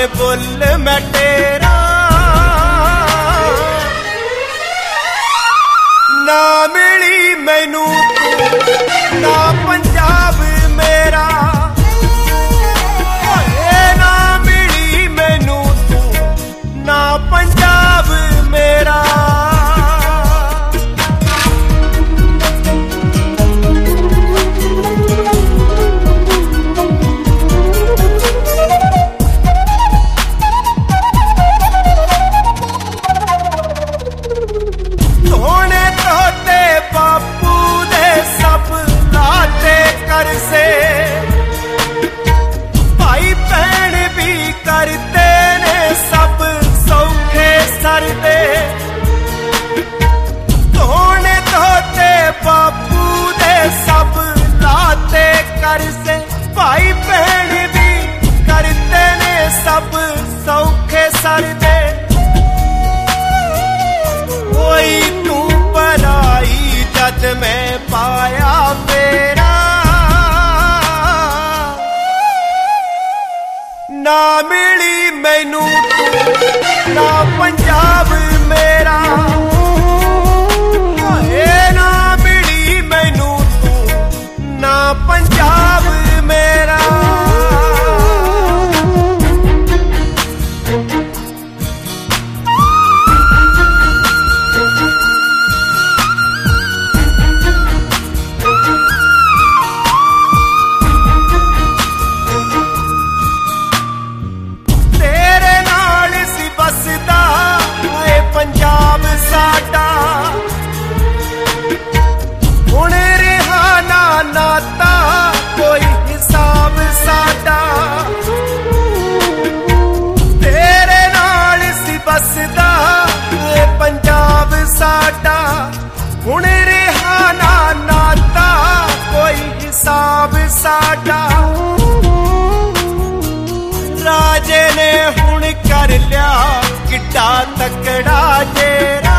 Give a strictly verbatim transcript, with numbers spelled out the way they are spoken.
bull मैं तेरा ना मिली मैनू तू ना पंजाब मेरा ना मिली मैनू तू ना पंजाब मेरा से भाई भैन भी करते ने सब सौखे सर दे धोने धोते बापू दे सब लाते कर से भाई भैन भी करते ने सब सौखे सर दे कोई तू पराई जद मैं पाया मेरा ना मिली मैनू तू ना पंजाब मेरा ना मिली मैनू तू ना पंजाब मेरा पंजाब साडा हुण रिहा ना नाता कोई हिसाब साडा तेरे नाल सी बसदा पंजाब साडा हुण रिहा ना नाता कोई हिसाब साडा राजे ने हुण कर लिया किड्डा तकड़ा जेरा